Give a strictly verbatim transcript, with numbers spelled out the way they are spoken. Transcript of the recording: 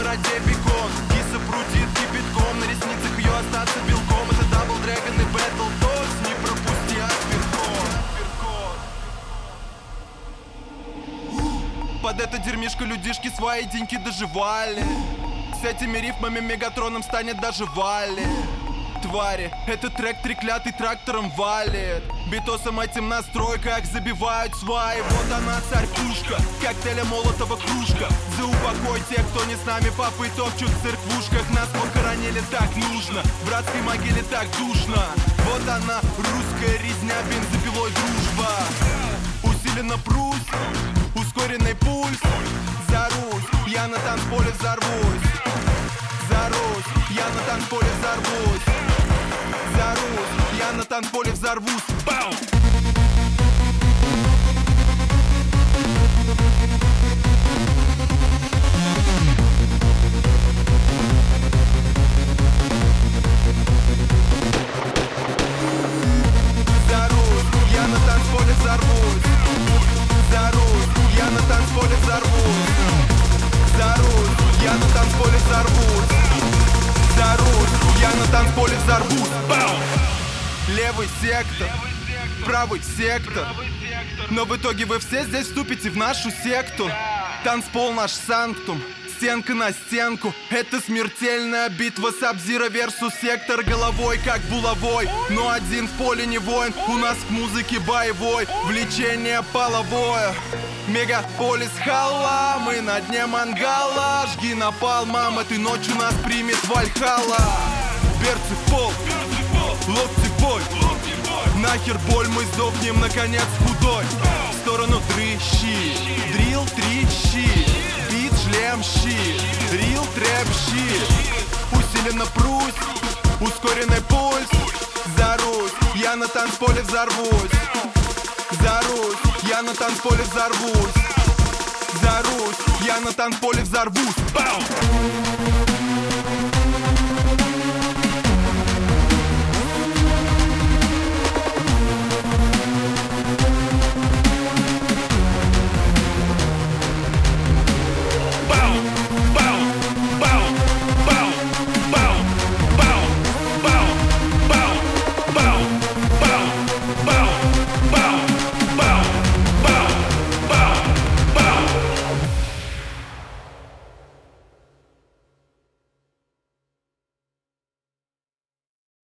сковороде бекон. Киса прутит кипятком, на ресницах ее остаться белком. Это дабл дрэгон и бэтл тос, не пропусти апперкот. Под это дерьмишко людишки свои деньги доживали. С этими рифмами Мегатроном станет даже Вали. Твари, этот трек треклятый трактором валит. Битосом этим настрой, как забивают сваи. Вот она, царь-пушка, коктейля Молотова кружка. За упокой тех, кто не с нами, папы топчут в церквушках. Нас похоронили так нужно, в братской могиле так душно. Вот она, русская резня, бензопилой дружба. Усиленно прусь, ускоренный пульс. За Русь, я на танцполе взорвусь. За Русь, я на танцполе взорвусь. За Русь, я на танцполе взорвусь. Бау! За Русь, я на танцполе взорвусь. За Русь, я на танцполе взорвусь. За Русь, я на танцполе взорвусь. За Русь, я на танцполе взорвусь. Бау! Левый сектор, правый сектор. Но в итоге вы все здесь вступите в нашу секту. Танцпол наш санктум, стенка на стенку. Это смертельная битва Саб-Зиро versus сектор. Головой как булавой, но один в поле не воин. У нас к музыке боевой, влечение половое. Мегаполис халла, мы на дне мангала. Жги напалмом, этой ночью нас примет Вальхалла. Берцы в пол, локти в бой. Нахер боль, мы сдохнем, наконец, худой. В сторону дрыщи, дрил трещи. Бит, шлем, щит, рил, трэп, щит. Усиленно прусь, ускоренный пульс. За Русь, я на танцполе взорвусь. За Русь, я на танцполе взорвусь. За Русь, я на танцполе взорвусь. Бау!